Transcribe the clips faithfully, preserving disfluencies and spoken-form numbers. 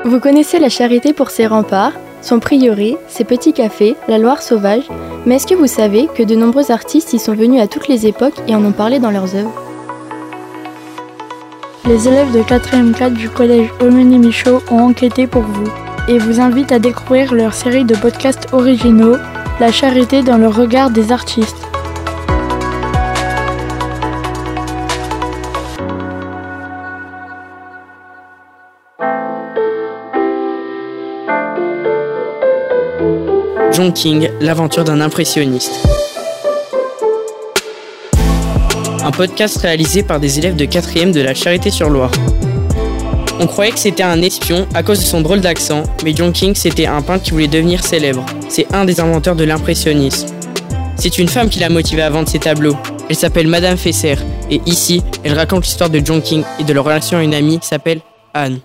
Vous connaissez la Charité pour ses remparts, son prieuré, ses petits cafés, la Loire sauvage, mais est-ce que vous savez que de nombreux artistes y sont venus à toutes les époques et en ont parlé dans leurs œuvres ? Les élèves de quatrième quatre du collège Omeny-Michaud ont enquêté pour vous et vous invitent à découvrir leur série de podcasts originaux, La Charité dans le regard des artistes. John King, l'aventure d'un impressionniste. Un podcast réalisé par des élèves de quatrième de la Charité-sur-Loire. On croyait que c'était un espion à cause de son drôle d'accent, mais John King, c'était un peintre qui voulait devenir célèbre. C'est un des inventeurs de l'impressionnisme. C'est une femme qui l'a motivé à vendre ses tableaux. Elle s'appelle Madame Fesser, et ici, elle raconte l'histoire de John King et de leur relation à une amie qui s'appelle Anne.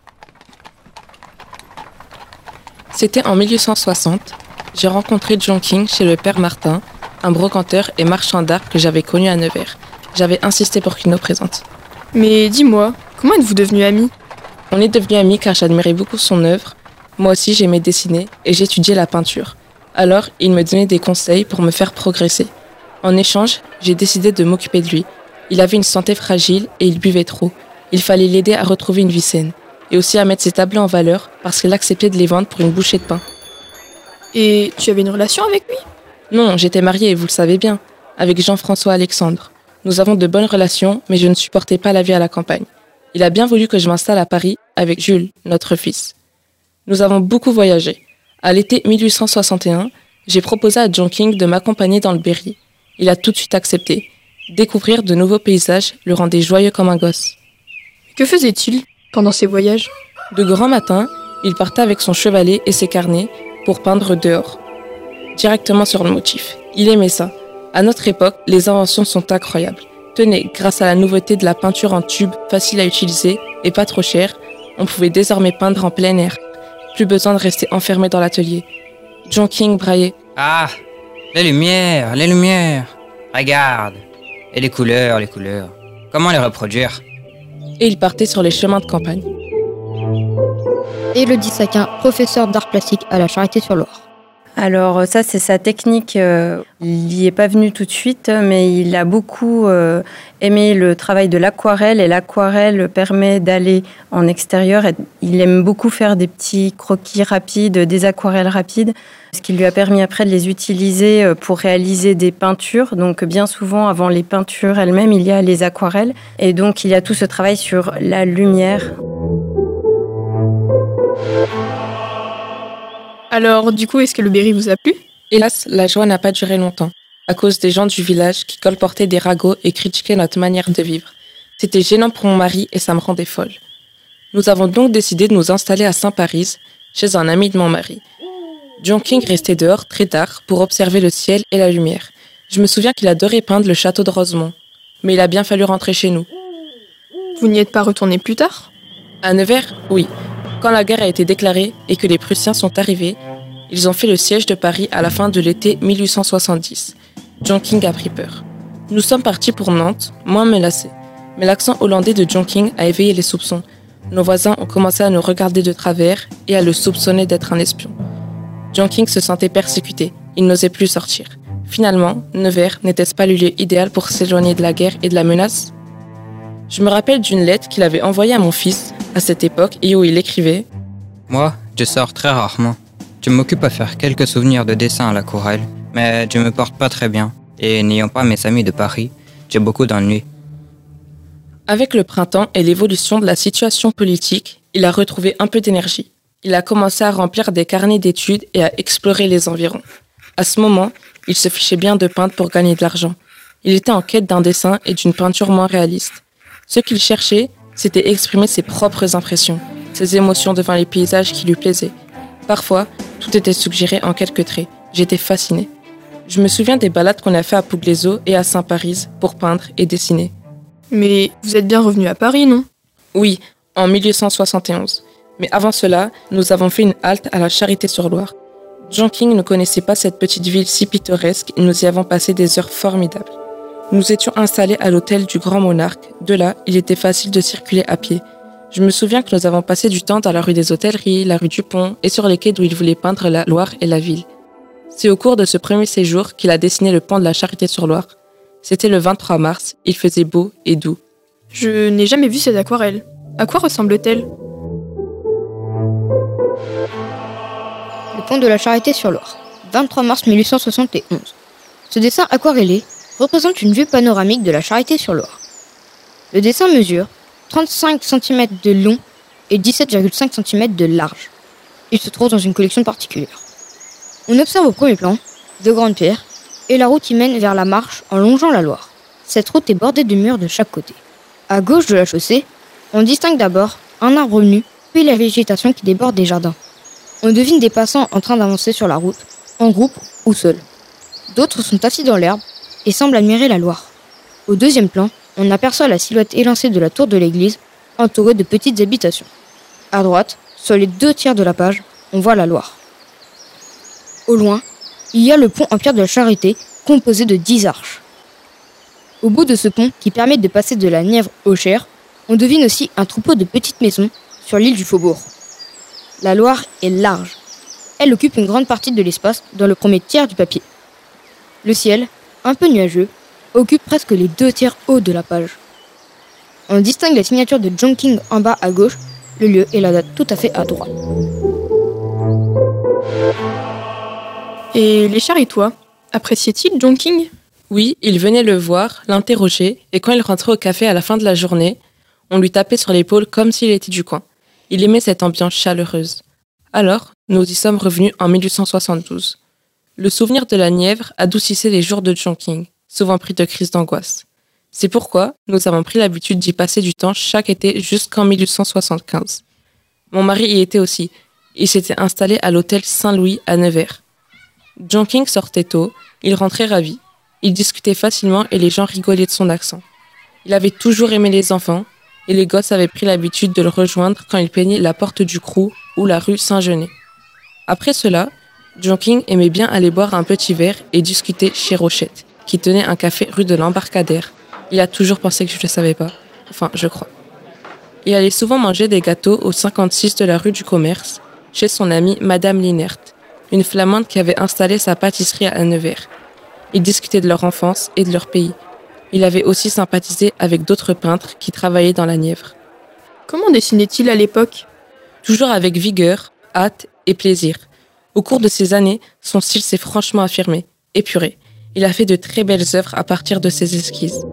C'était en mille huit cent soixante. J'ai rencontré John King chez le père Martin, un brocanteur et marchand d'art que j'avais connu à Nevers. J'avais insisté pour qu'il nous présente. Mais dis-moi, comment êtes-vous devenus amis ? On est devenus amis car j'admirais beaucoup son œuvre. Moi aussi, j'aimais dessiner et j'étudiais la peinture. Alors, il me donnait des conseils pour me faire progresser. En échange, j'ai décidé de m'occuper de lui. Il avait une santé fragile et il buvait trop. Il fallait l'aider à retrouver une vie saine et aussi à mettre ses tableaux en valeur parce qu'il acceptait de les vendre pour une bouchée de pain. Et tu avais une relation avec lui ? Non, j'étais mariée, vous le savez bien, avec Jean-François Alexandre. Nous avons de bonnes relations, mais je ne supportais pas la vie à la campagne. Il a bien voulu que je m'installe à Paris avec Jules, notre fils. Nous avons beaucoup voyagé. À l'été mille huit cent soixante et un, j'ai proposé à John King de m'accompagner dans le Berry. Il a tout de suite accepté. Découvrir de nouveaux paysages le rendait joyeux comme un gosse. Que faisait-il pendant ces voyages ? De grands matins, il partait avec son chevalet et ses carnets pour peindre dehors, directement sur le motif. Il aimait ça. À notre époque, les inventions sont incroyables. Tenez, grâce à la nouveauté de la peinture en tube, facile à utiliser et pas trop chère, on pouvait désormais peindre en plein air. Plus besoin de rester enfermé dans l'atelier. John King braillait. Ah, les lumières, les lumières. Regarde. Et les couleurs, les couleurs. Comment les reproduire ? Et il partait sur les chemins de campagne. Élodie Saquin, professeure d'art plastique à la Charité-sur-Loire. Alors ça, c'est sa technique. Euh, il n'y est pas venu tout de suite, mais il a beaucoup euh, aimé le travail de l'aquarelle. Et l'aquarelle permet d'aller en extérieur. Et il aime beaucoup faire des petits croquis rapides, des aquarelles rapides, ce qui lui a permis après de les utiliser pour réaliser des peintures. Donc bien souvent, avant les peintures elles-mêmes, il y a les aquarelles. Et donc il y a tout ce travail sur la lumière. Alors, du coup, est-ce que le Berry vous a plu ? Hélas, la joie n'a pas duré longtemps, à cause des gens du village qui colportaient des ragots et critiquaient notre manière de vivre. C'était gênant pour mon mari et ça me rendait folle. Nous avons donc décidé de nous installer à Saint-Paris, chez un ami de mon mari. John King restait dehors très tard pour observer le ciel et la lumière. Je me souviens qu'il adorait peindre le château de Rosemont, mais il a bien fallu rentrer chez nous. Vous n'y êtes pas retourné plus tard ? À Nevers, oui. Quand la guerre a été déclarée et que les Prussiens sont arrivés, ils ont fait le siège de Paris à la fin de l'été mille huit cent soixante-dix. John King a pris peur. Nous sommes partis pour Nantes, moins menacés. Mais l'accent hollandais de John King a éveillé les soupçons. Nos voisins ont commencé à nous regarder de travers et à le soupçonner d'être un espion. John King se sentait persécuté. Il n'osait plus sortir. Finalement, Nevers n'était-ce pas le lieu idéal pour s'éloigner de la guerre et de la menace ? Je me rappelle d'une lettre qu'il avait envoyée à mon fils à cette époque et où il écrivait « Moi, je sors très rarement. Je m'occupe à faire quelques souvenirs de dessin à l'aquarelle, mais je me porte pas très bien. Et n'ayant pas mes amis de Paris, j'ai beaucoup d'ennuis. » Avec le printemps et l'évolution de la situation politique, il a retrouvé un peu d'énergie. Il a commencé à remplir des carnets d'études et à explorer les environs. À ce moment, il se fichait bien de peindre pour gagner de l'argent. Il était en quête d'un dessin et d'une peinture moins réaliste. Ce qu'il cherchait, c'était exprimer ses propres impressions, ses émotions devant les paysages qui lui plaisaient. Parfois, tout était suggéré en quelques traits. J'étais fascinée. Je me souviens des balades qu'on a fait à Pugliese et à Saint-Paris pour peindre et dessiner. Mais vous êtes bien revenu à Paris, non ? Oui, en mille huit cent soixante et onze. Mais avant cela, nous avons fait une halte à la Charité-sur-Loire. John King ne connaissait pas cette petite ville si pittoresque et nous y avons passé des heures formidables. Nous étions installés à l'hôtel du Grand Monarque. De là, il était facile de circuler à pied. Je me souviens que nous avons passé du temps dans la rue des Hôtelleries, la rue du Pont et sur les quais d'où il voulait peindre la Loire et la ville. C'est au cours de ce premier séjour qu'il a dessiné le pont de la Charité-sur-Loire. C'était le vingt-trois mars, il faisait beau et doux. Je n'ai jamais vu cette aquarelle. À quoi ressemble-t-elle ? Le pont de la Charité-sur-Loire, vingt-trois mars mille huit cent soixante et onze. Ce dessin aquarellé représente une vue panoramique de la Charité-sur-Loire. Le dessin mesure trente-cinq centimètres de long et dix-sept virgule cinq centimètres de large. Il se trouve dans une collection particulière. On observe au premier plan de grandes pierres et la route qui mène vers la marche en longeant la Loire. Cette route est bordée de murs de chaque côté. À gauche de la chaussée, on distingue d'abord un arbre nu, puis la végétation qui déborde des jardins. On devine des passants en train d'avancer sur la route, en groupe ou seuls. D'autres sont assis dans l'herbe et semblent admirer la Loire. Au deuxième plan, on aperçoit la silhouette élancée de la tour de l'église, entourée de petites habitations. À droite, sur les deux tiers de la page, on voit la Loire. Au loin, il y a le pont en pierre de la Charité, composé de dix arches. Au bout de ce pont, qui permet de passer de la Nièvre au Cher, on devine aussi un troupeau de petites maisons sur l'île du Faubourg. La Loire est large. Elle occupe une grande partie de l'espace dans le premier tiers du papier. Le ciel, un peu nuageux, occupe presque les deux tiers hauts de la page. On distingue la signature de John King en bas à gauche, le lieu et la date tout à fait à droite. Et les Charitois, appréciaient-ils John King ? Oui, il venait le voir, l'interroger, et quand il rentrait au café à la fin de la journée, on lui tapait sur l'épaule comme s'il était du coin. Il aimait cette ambiance chaleureuse. Alors, nous y sommes revenus en mille huit cent soixante-douze. Le souvenir de la Nièvre adoucissait les jours de John King, souvent pris de crises d'angoisse. C'est pourquoi nous avons pris l'habitude d'y passer du temps chaque été jusqu'en mille huit cent soixante-quinze. Mon mari y était aussi. Il s'était installé à l'hôtel Saint-Louis à Nevers. John King sortait tôt, il rentrait ravi. Il discutait facilement et les gens rigolaient de son accent. Il avait toujours aimé les enfants et les gosses avaient pris l'habitude de le rejoindre quand il peignait la porte du Crou ou la rue Saint-Genet. Après cela, John King aimait bien aller boire un petit verre et discuter chez Rochette, qui tenait un café rue de l'Embarcadère. Il a toujours pensé que je ne le savais pas. Enfin, je crois. Il allait souvent manger des gâteaux au cinquante-six de la rue du Commerce, chez son amie Madame Linert, une flamande qui avait installé sa pâtisserie à Nevers. Ils discutaient de leur enfance et de leur pays. Il avait aussi sympathisé avec d'autres peintres qui travaillaient dans la Nièvre. Comment dessinait-il à l'époque ? Toujours avec vigueur, hâte et plaisir. Au cours de ces années, son style s'est franchement affirmé, épuré. Il a fait de très belles œuvres à partir de ses esquisses.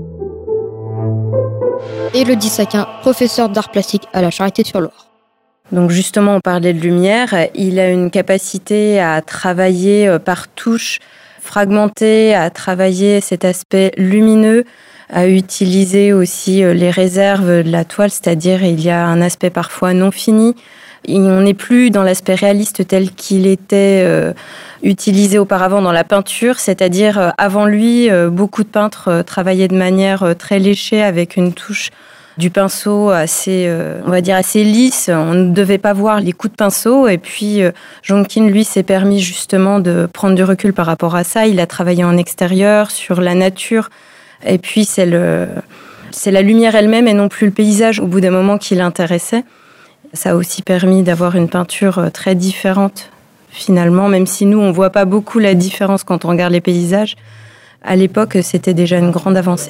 Élodie Saquin, professeur d'art plastique à la Charité-sur-Loire. Donc justement, on parlait de lumière. Il a une capacité à travailler par touche, fragmenter, à travailler cet aspect lumineux, à utiliser aussi les réserves de la toile, c'est-à-dire il y a un aspect parfois non fini. On n'est plus dans l'aspect réaliste tel qu'il était euh, utilisé auparavant dans la peinture, c'est-à-dire euh, avant lui, euh, beaucoup de peintres euh, travaillaient de manière euh, très léchée avec une touche du pinceau assez, euh, on va dire assez lisse. On ne devait pas voir les coups de pinceau. Et puis, euh, John King, lui, s'est permis justement de prendre du recul par rapport à ça. Il a travaillé en extérieur, sur la nature. Et puis, c'est, le, c'est la lumière elle-même et non plus le paysage au bout d'un moment qui l'intéressait. Ça a aussi permis d'avoir une peinture très différente, finalement, même si nous, on ne voit pas beaucoup la différence quand on regarde les paysages. À l'époque, c'était déjà une grande avancée.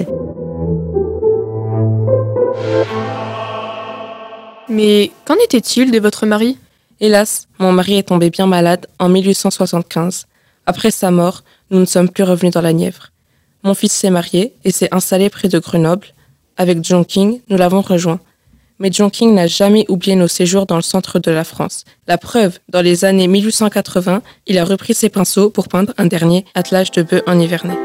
Mais qu'en était-il de votre mari ? Hélas, mon mari est tombé bien malade en mille huit cent soixante-quinze. Après sa mort, nous ne sommes plus revenus dans la Nièvre. Mon fils s'est marié et s'est installé près de Grenoble. Avec John King, nous l'avons rejoint. Mais John King n'a jamais oublié nos séjours dans le centre de la France. La preuve, dans les années mille huit cent quatre-vingts, il a repris ses pinceaux pour peindre un dernier attelage de bœufs en Nivernais.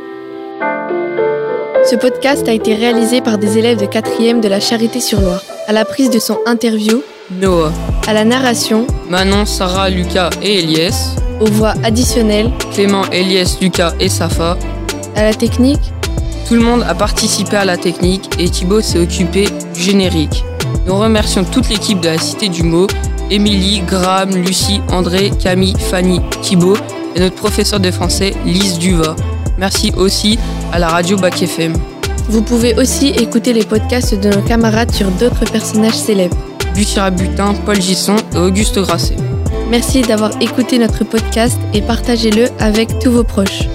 Ce podcast a été réalisé par des élèves de quatrième de la Charité-sur-Loire. À la prise de son interview, Noah. À la narration, Manon, Sarah, Lucas et Eliès. Aux voix additionnelles, Clément, Eliès, Lucas et Safa. À la technique, tout le monde a participé à la technique et Thibaut s'est occupé du générique. Nous remercions toute l'équipe de la Cité du Mot, Émilie, Graham, Lucie, André, Camille, Fanny, Thibaut et notre professeur de français, Lise Duva. Merci aussi à la radio Bac F M. Vous pouvez aussi écouter les podcasts de nos camarades sur d'autres personnages célèbres. Bussira Butin, Paul Gisson et Auguste Grasset. Merci d'avoir écouté notre podcast et partagez-le avec tous vos proches.